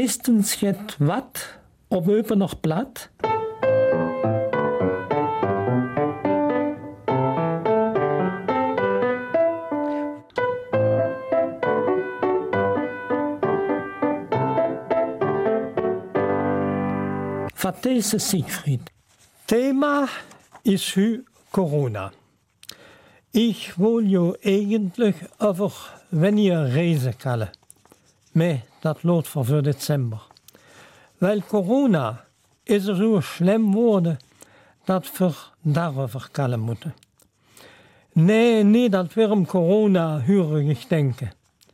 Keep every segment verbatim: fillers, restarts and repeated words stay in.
meestens het wat op open nog plat. Wat deze Siegfried. Thema is hu corona. Ik wil je eigenlijk over wanneer reizen kallen. Maar dat loopt voor voor december. Wel corona is er zo slim worden dat we daarover kallen moeten. Nee, niet dat we om corona hurig denken.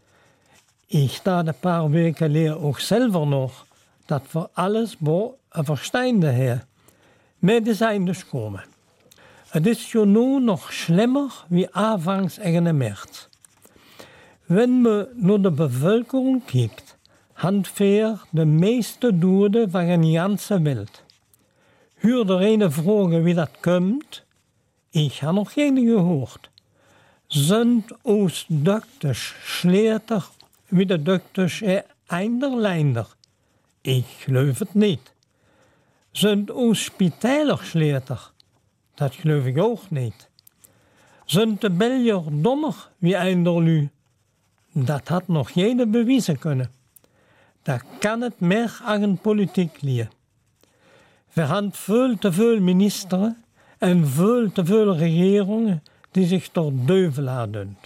Ik sta een paar weken leer ook zelf nog dat we alles bo een verstaande hebben. Maar die zijn dus komen. Het is jo nu nog slimmer wie aanvangs in maart. Wenn me naar de bevolking kijkt, handveer de meeste doden van een ganse wereld. Huur de ene vragen wie dat komt, ik heb nog geen gehoord. Zijn ons dokters slechter wie de dokters er einderleinder? Ik geloof het niet. Zijn ons spitaler slechter? Dat geloof ik ook niet. Zijn de Belgier dommer wie einderlu? Dat had nog geen bewijzen kunnen. Dat kan het meer aan een politiek liggen. We hebben veel te veel ministers en veel te veel regeringen die zich door duivel laten.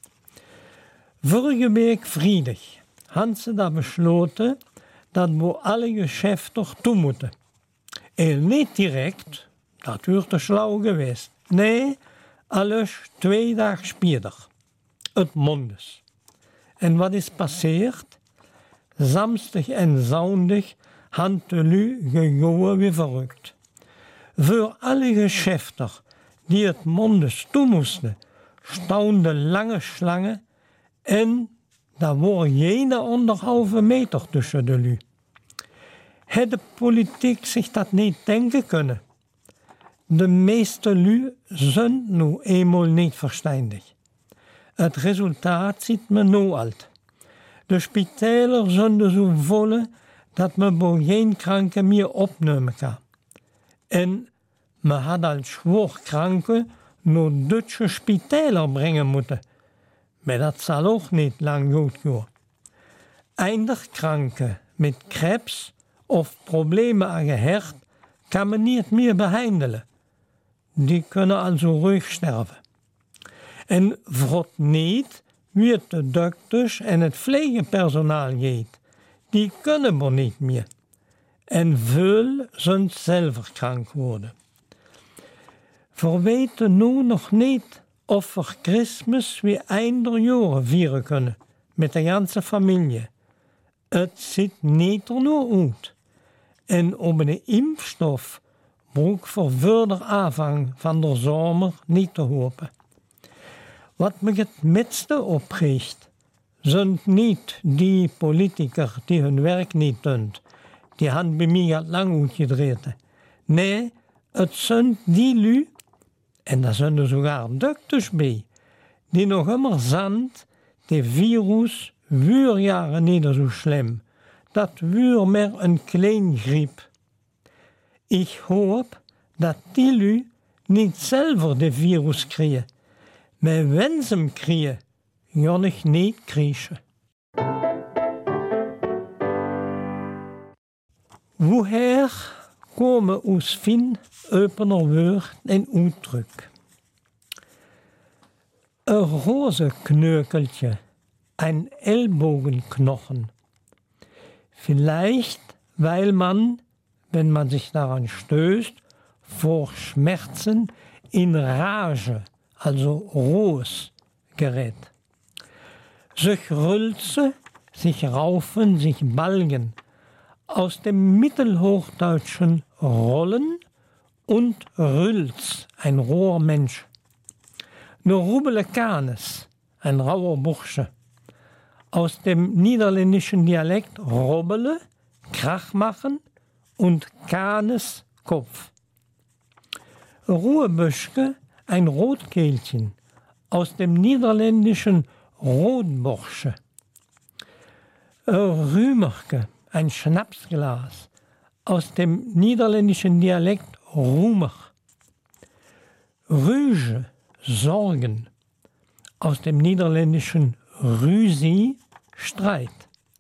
Vorige week vrijdag hadden ze dat besloten dat we alle geschäften toe moeten. En niet direct, dat wordt te slauw geweest. Nee, alles twee dagen spierder. Het mondes. En wat is passeerd? Samstig en zondag hadden de lui gegaan wie verrukt. Voor alle geschäften die het mondes toe moesten, stonden lange slangen en daar was geen anderhalve meter tussen de lui. Had de politiek zich dat niet denken kunnen? De meeste lui zijn nu eenmaal niet verstandig. Het resultaat ziet men nu al. De spitalen zijn zo vol dat men bij geen kranken meer opnemen kan. En men had als zwaar kranken naar Duitse spitalen brengen moeten. Maar dat zal ook niet lang goed gaan. Eindig kranken met krebs of problemen aan je hart kan men niet meer behandelen. Die kunnen also ruhig sterven. En vrot niet wie het de dokters en het vleegenpersonaal geeft. Die kunnen maar niet meer. En veel zijn zelf krank worden. We weten nu nog niet of we Christmas weer einder jaren vieren kunnen. Met de hele familie. Het ziet niet er nu uit. En op een impfstof broek voor verder aanvang van de zomer niet te hopen. Wat me het meeste opricht, zijn niet die politiker die hun werk niet doen. Die hebben bij mij al lang uitgedreven. Nee, het zijn die lui, en daar zijn er sogar dokters bij, die nog immer zand, die virus, wuur jaren niet zo slim. Dat wuur meer een klein griep. Ik hoop dat die lui niet zelf de virus krijgen. Maar wenn ze hem krijgen, kan ik niet krijgen. Woher komen ons fin opener woord en uitdruk? Een rozenknökeltje, ein Ellbogenknochen. Vielleicht, weil man, wenn man sich daran stößt, vor Schmerzen in Rage, also Roos, gerät. Sich rülze, sich raufen, sich balgen, aus dem Mittelhochdeutschen rollen und Rülz, ein roher Mensch. Ne rubele Kanes, ein rauer Bursche. Aus dem niederländischen Dialekt robbele, Krach machen und Kanes, Kopf. Ruhebüschke, ein Rotkehlchen, aus dem niederländischen Rotborsche. Rümerke, ein Schnapsglas aus dem niederländischen Dialekt Roemer. Rüge, Sorgen, aus dem niederländischen Ruzie, Streit.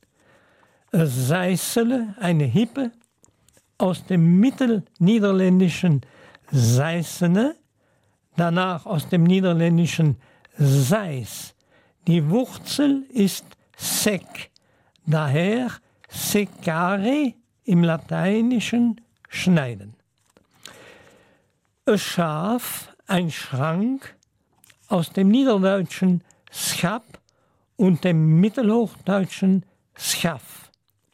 Seissele, eine Hippe, aus dem mittelniederländischen Seissene, danach aus dem niederländischen Seis. Die Wurzel ist sec, daher secare im Lateinischen schneiden. Ein Schaf, ein Schrank, aus dem niederdeutschen Schap und dem mittelhochdeutschen Schaff.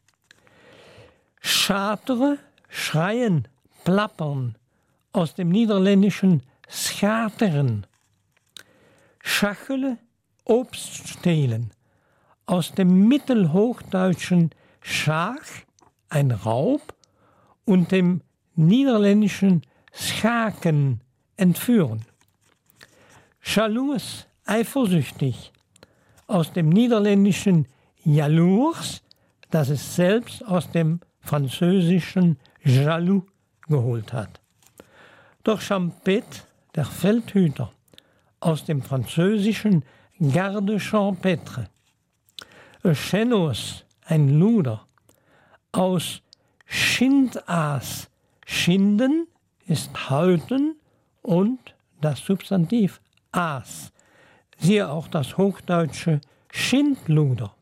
Schatere, schreien, plappern, aus dem niederländischen schateren. Schachele, Obst stehlen, aus dem mittelhochdeutschen Schach, ein Raub, und dem niederländischen Schaken, entführen. Jaloux, eifersüchtig, aus dem niederländischen jalours, das es selbst aus dem französischen jaloux geholt hat. Doch Champêtre, der Feldhüter, aus dem französischen garde champêtre. Chenos, ein Luder, aus Schindaas, schinden ist häuten und das Substantiv Aas. Siehe auch das hochdeutsche Schindluder.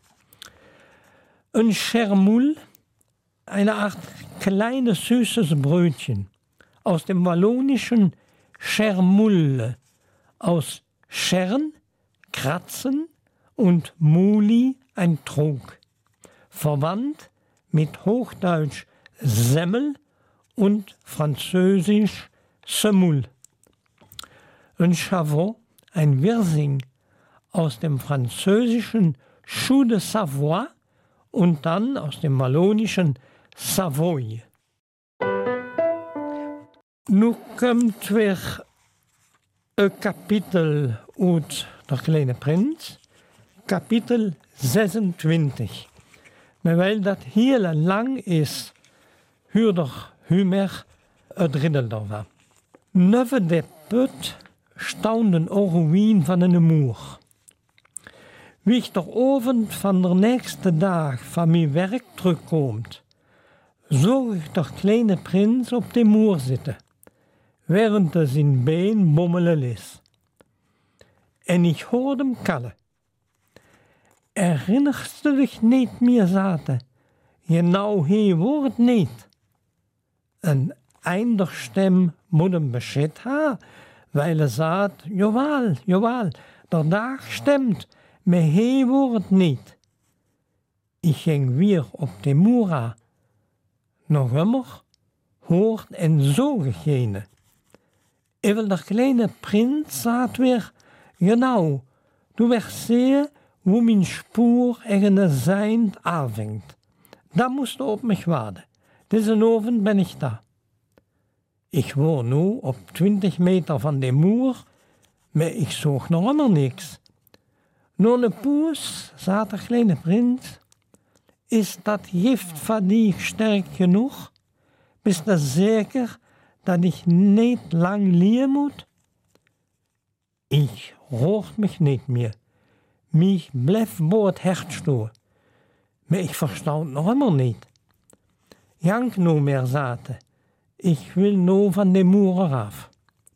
Ein Chermoul, eine Art kleines süßes Brötchen, aus dem wallonischen Chermoule, aus Schern, Kratzen und Muli, ein Trog, verwandt mit Hochdeutsch Semmel und Französisch Semoule. Ein Chavot, ein Wirsing, aus dem französischen Chou de Savoie und dann aus dem wallonischen Savoy. Nu komt weer een kapitel uit Der kleine Prins, kapitel zesentwintig. Maar weil dat heel lang is, huurder Humer het riddelder was. Neven de put staunden o ruïn van een moer. Wie ich der Abend van der nächste Dag van mijn werk terugkomt, zag ik der kleine Prins op de moer zitten, während er zijn been bommelen ließ. En ich hoorde hem kallen. Erinnerst du dich niet meer, zaten? Genau hier wordt niet. Een einder stem moet hem bescheid ha, weil er sagt, jawel, jawel, der Dag stemmt, maar hier wordt niet. Ich ging weer op de moera. Nog immer hoort en zo gegene. Even der kleine Prins sagt weer, genau, du wirst sehen, wo mijn Spur irgendein Sein anfängt. Da musst du auf mich warten. Diesen Abend bin ich da. Ich war nu op twintig Meter van de Moer, maar ik zag nog immer niks. Nur ne Poes, sagt der kleine Prinz, ist dat Gift van die sterk genoeg? Bist du zeker dat ich niet lang liegen moet? Ich roert mich nicht mehr. Mich bleef bo het Herz stehen. Maar ich verstand noch immer nicht. Jank no mehr sagte, ich will no van de Moer af.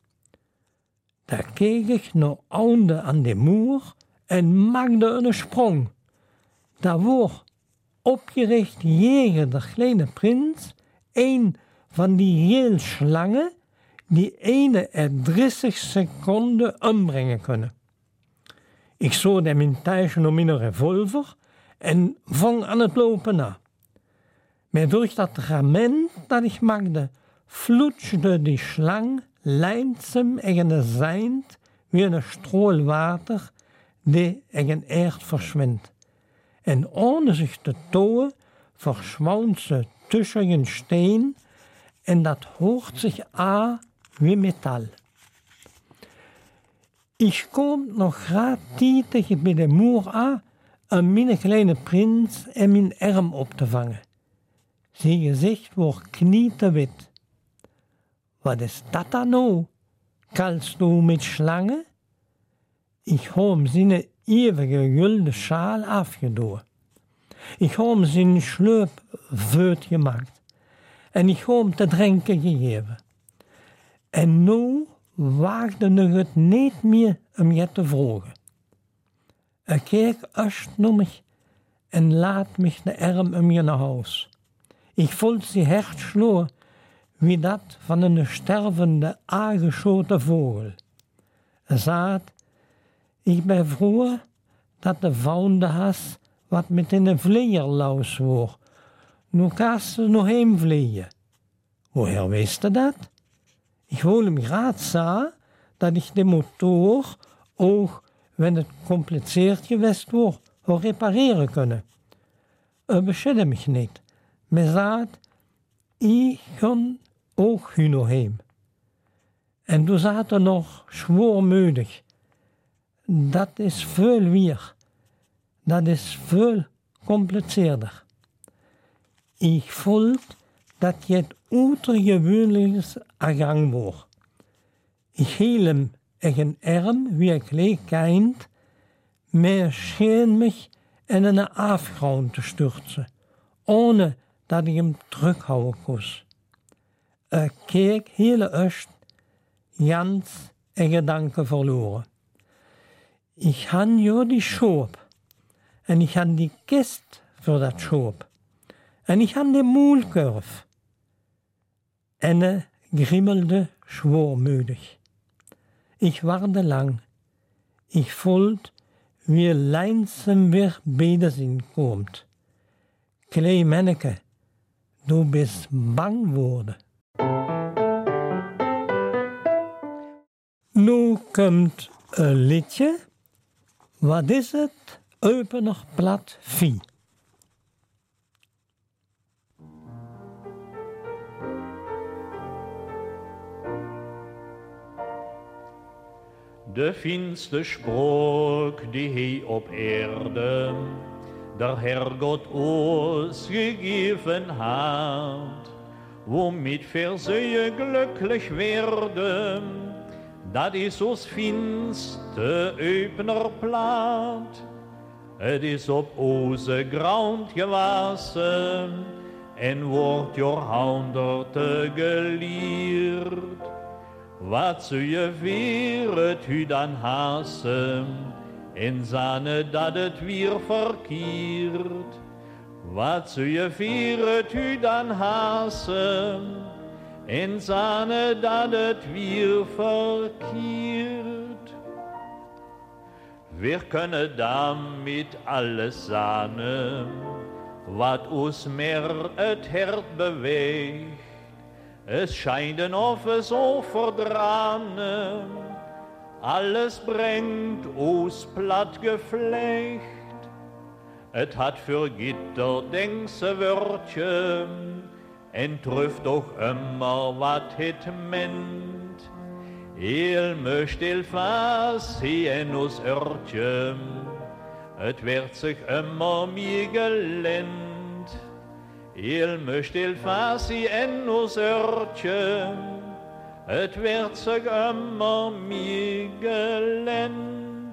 Da keek ich no aunde an de Moer en maakte een sprong. Da war opgericht jegen der kleine Prins een van die heel Schlangen, die ene er dreißig Sekunden umbrengen kunnen. Ik zag hem in Teichen om in een revolver en vang aan het lopen na. Maar durch dat Rament dat ik maakte, flutschte die Schlang leidsamegen Seint wie een strool water dieegen Erd verschwindt. En ohne zich te tonen, verschwand ze tussen een steen en dat hoort zich aan wie Metall. Ich kom nog graag tietig bij de moer aan um mijn kleine prins in mijn arm op te vangen. Zijn gezicht wordt knietewit. Wat is dat dan nou? Kalst du met slangen? Ik heb hem zijn eeuwige gulden schaal afgedaan. Ik heb hem zijn sleup veut gemaakt. En ik heb hem te drinken gegeven. En nu waagde ik het niet meer om je te vragen. Ik keek eerst naar mij en laat mij de arm om je naar huis. Ik voelde zijn hart slaan wie dat van een stervende, aangeschoten vogel. Hij zei, ik ben vroeg dat de vaunde has wat met in een vleerlaus wordt. Nu kan ze nog heen vliegen. Woher wist je dat? Ik wil hem graag zeggen dat ik de motor ook, wenn het compliceerd geweest wordt, wil repareren kunnen. Er beschidde mich niet. Me zei, ik kan ook hier nog heen. En toen zat er nog zwaarmoedig. Dat is veel weer. Dat is veel compliceerder. Ik voel dat je het uitergewöhnliches aan gang wordt. Ik hield hem in een arm wie een klein kind, maar scheen mich in een afgrond te stürzen, ohne dat ik hem terughouden kon. Ik keek heel eerst, ganz in gedanken verloren. Ik had jo die schoop, en ik had die kist voor dat schoop, en ik had de moelkurf. En hij grimmelde zwaarmoedig. Ik warde lang. Ik voelde wie langzaam weer wederzien komt. Klein manneke, du bist bang worden. Nu komt een liedje. Wat is het? Opener plat vier. De finste Spruch, die hij op Erde der Herrgott uns gegeben hat, womit wir sehr glücklich werden, dat is ons finste Öpner Platt. Het is op onze grond gewassen en wordt jahrhonderte geleerd. Wat zul je weer het u dan hassen, en zane dat het weer verkeerd. Wat zul je weer het u dan hassen, en zane dat het weer verkeerd. Wir können damit alles zane, wat ons meer het hart beweegt. Es scheint of es so verdrahnen, alles brengt aus platt geflecht. Et hat für Gitter denkse Wörtchen, en trifft doch immer wat het ment. Il möcht il fas hien us Örtchen, et wird sich immer mir gelend. Il möcht il fasi en us Örtchen, et wird sich immer mir gelend.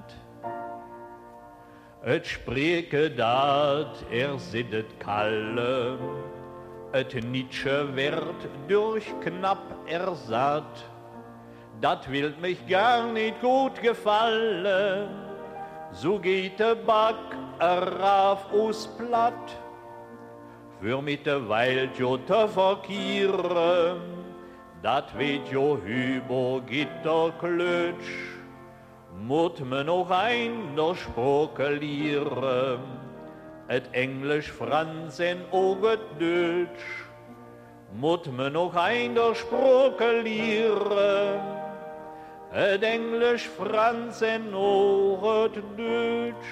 Et spreke dat er sittet kalle, et Nietzsche wird durch knapp ersatt. Dat will mich gar nicht gut gefallen, so geht der Back errauf us platt. Für mit der Welt jo te verkehren, dat weet jo über Gitter klutsch. Moet me nog ein der Sprache lehren, et Englisch, Franz en ook het Deutsch. Moet me nog ein der Sprache lehren, et Englisch, Franz en ook het Deutsch.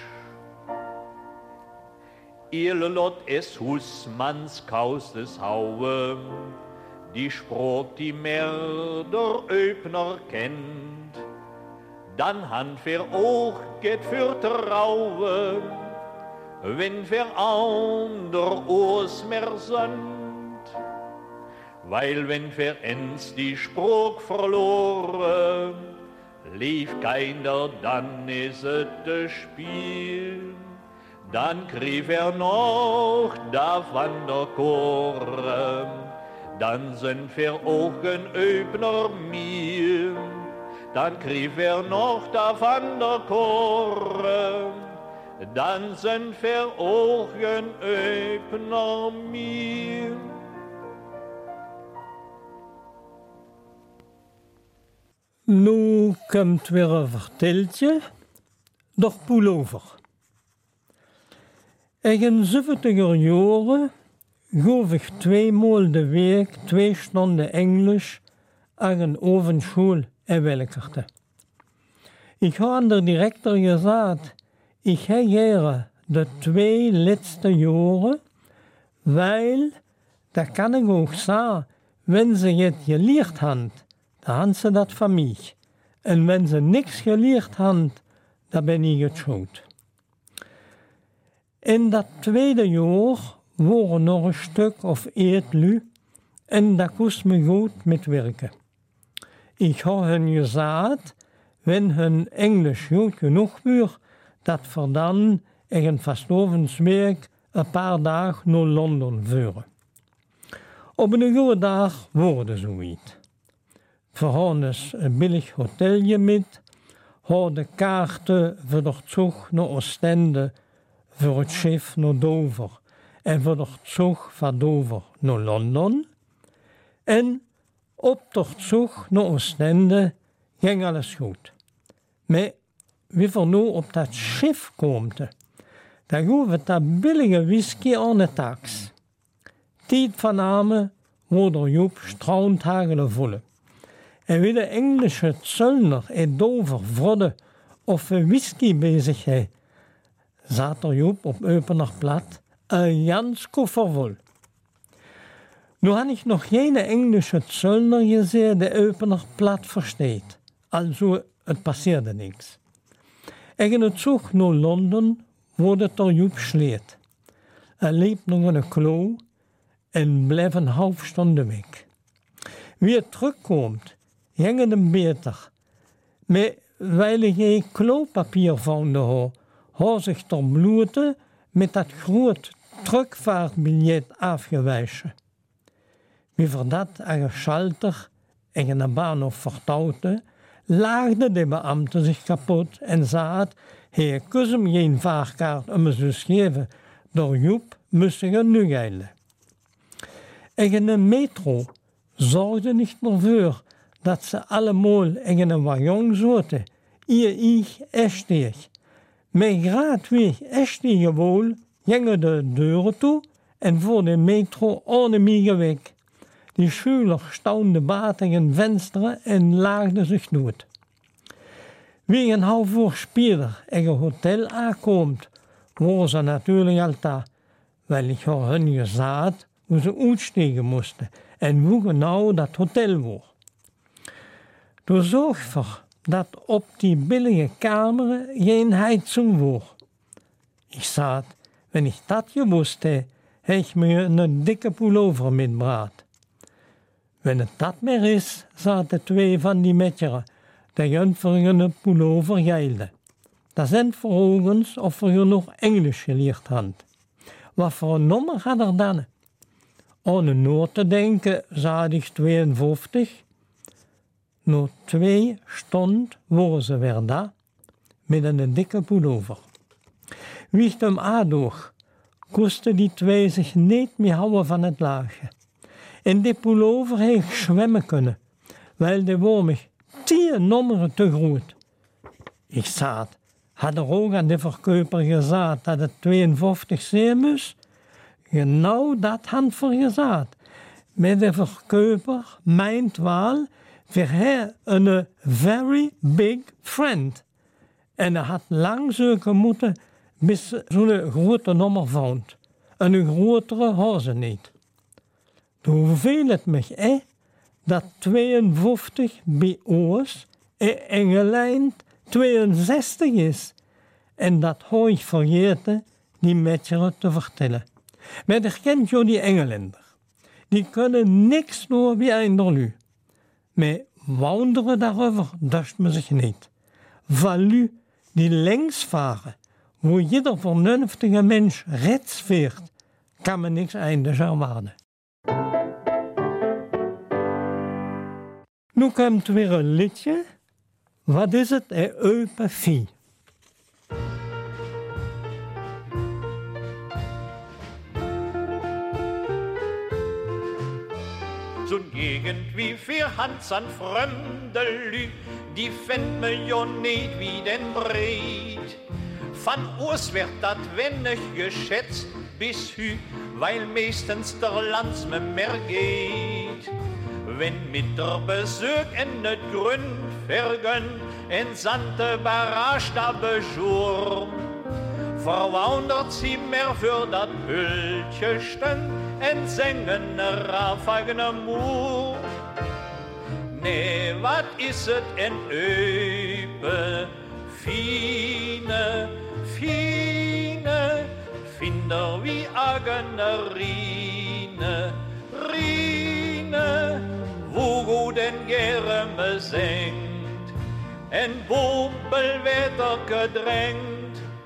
Ihr Lot es Husmanns kaustes Haue, die Spruch, die mehr der Öpner kennt. Dann han wir auch geht für Traue, wenn wir ander oos mehr sind. Weil wenn wir ens die Spruch verloren, lief keiner, dann is het de Spiel. Dan krieg er noch da van der Koren, dan sind wir auch ein Öbner Miel. Dan krieg er noch da van der Koren, dan sind wir auch ein Öbner Miel. Nu komt weer een verteltje, door pullover. In zeventiger jaren gaf ik tweemaal de week twee stunden Englisch aan een ovenschool in Welkerte. Ik had aan de directeur gezegd, ik heb hier de twee laatste jaren, weil, dat kan ik ook zeggen, wenn ze het geleerd hebben, dan hebben ze dat van mij. En wenn ze niks geleerd hebben, dan ben ik het schuld. In dat tweede jaar waren nog een stuk of eetlu en daar kost me goed met werken. Ik had hen gezegd, wenn hun Englisch goed genoeg was, dat we dan in een vastovensweek een paar dagen naar Londen vuren. Op een goede dag worden zoiets. We hadden dus een billig hotelje met, hadden kaarten voor de zug naar Oostende, voor het schip naar Dover en voor de zug van Dover naar Londen. En op de zug naar Oostende ging alles goed. Maar wie we nu op dat schip komen, dan gaan we dat billige whisky aan de tax. Tijd van name wordt Joep strandhagelen volle. En wie de Engelse zullner in Dover vroegen of we whisky bezig hebben, zat er Joep op Eupener plat een jans koffer vol. Nu had ik nog geen Engelse zullner gezien die Eupener plat versteht. Also, het passeerde niks. En in het zug naar Londen wordt het er Joep sleet. Er liep nog in een klo en bleef een half stunde weg. Wie het terugkomt, ging het hem beter. Maar weil ik geen klopapier vonden had, had zich ter blote met dat groot terugvaartbiljet afgewezen. Wie voor dat aan een schalter en een bahnhof vertouwde, laagde de beambte zich kapot en zei: hij kon hem geen vaarkaart om me te geven, door Joep moest hij nu geilen. En in de metro zorgde niet meer voor dat ze allemaal in een wagon zaten, eer ik esteeg. Maar graad wie esteeg wol, gingen de deuren toe en voor de metro ohne mij weg. Die schüler staunden baten in vensteren en laagden zich dood. Wie een half uur später in een hotel aankomt, waren ze natuurlijk al daar, weil ik had hun gezegd hoe ze uitstegen moesten en hoe genau dat hotel was. Toen zorg voor dat op die billige kamer geen heizung was. Ik zei, wenn ik dat gewusst heb, heb ik me een dikke pullover metgebracht. Wenn het dat meer is, zaten twee van die metjeren, die hun voor een pullover geilden. Dat zijn vervolgens of we nog Engels geleerd hadden. Wat voor een nummer had er dan? Aan een noot te denken, zei ik tweeënvijftig. Na twee stond waren ze weer daar, met een dikke pullover. Wie ik hem aandoog, kosten die twee zich niet meer houden van het laagje. In die pullover heb ik zwemmen kunnen, weil die was me tien nummeren te groot. Ik zei, had er ook aan de verkoper gezegd dat het tweeënvijftig zijn moest? Genau dat had voor gezegd. Maar de verkoper meint wel, we hebben een very big friend. En hij had lang zoeken moeten, bis zo'n grote nummer vond. En een grotere had ze niet. Toen viel het me eh, dat tweeënvijftig bij ons in Engeland tweeënzestig is. En dat had ik vergeten die Mädchen te vertellen. Maar je kent jo die Engländer. Die kunnen niks nur wie ein Derlü. Maar wonderen darüber dascht man sich nicht. Weil die längs fahren, wo jeder vernünftige Mensch rechts fährt, kann man nichts eigentlich erwarten. Nu komt weer een liedje. Wat is het, een open vie? Zo'n Gegend wie vier Hans an fremde Lü, die fänd me jo niet wie den Breit. Van oors werd dat wennig geschätzt bis hü, weil meestens der Lands me mehr geht. Wenn mit der Besuch en het Grund vergönnt, en sante Barrage da beschurm, verwundert sie mehr für dat Hültje stünd, en sengen rafagene Mur. Nee, wat is het en öpe, fine, fine, finder wie agene Rine, Rine, wo gut en gere me sengt, en Bobel wetter gedrängt.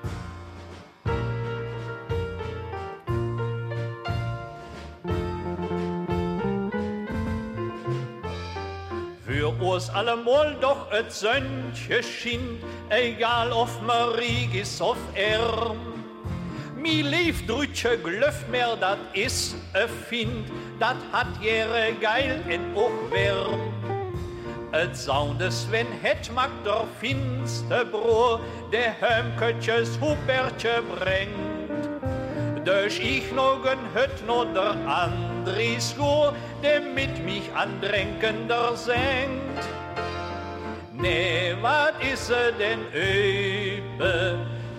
Für uns allemal doch et Söntje schien, egal of Marie is of Erm. Mi lief drütsche glöff mehr, dat is e Find, dat hat jere geil en och wärm. Et Soundes, wenn het mag der finste Bror, der Hömkötjes Hubertje brengt. Durch ich nog een hut no der Andries Goor, der mit mich andränkender sengt. Nee, wat is er denn öpe,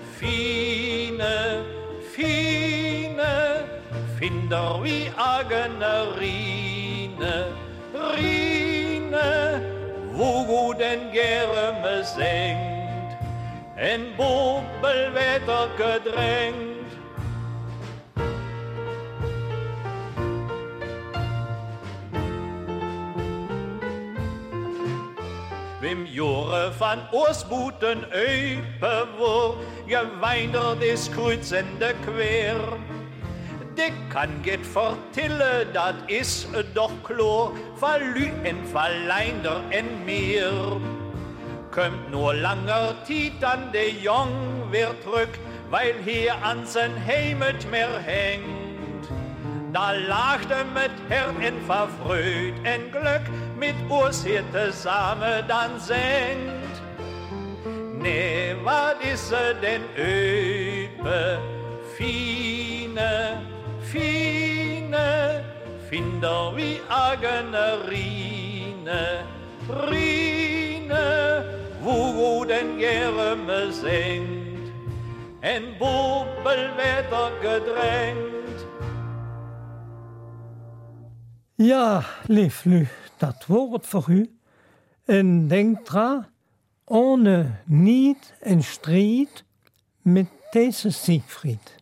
fine, fine, finder wie agene Rine, Rine, wo gut en gere me sengt, en Bobelwetter gedrängt. Wim Jore van Oorsboeten eupe woor, geweinderd is kruisende quer. Dik kan get vertille, dat is doch kloor, vallu en verleinder en meer. Kommt nur langer Tiet an de Jong weer terug, weil hier an zijn Heimat mehr hängt. Da lachte mit Herd en verfreut en Glück, mit uns hier zusammen dann singt. Nee, wat is er denn öpe, fine, fine, finder wie agene Rine, Rine, wo gut en gere me singt, en Bobelwetter gedrängt. Ja, lief Lü, dat woord voor u. En denk dra, ohne niet en strijd met deze Siegfried.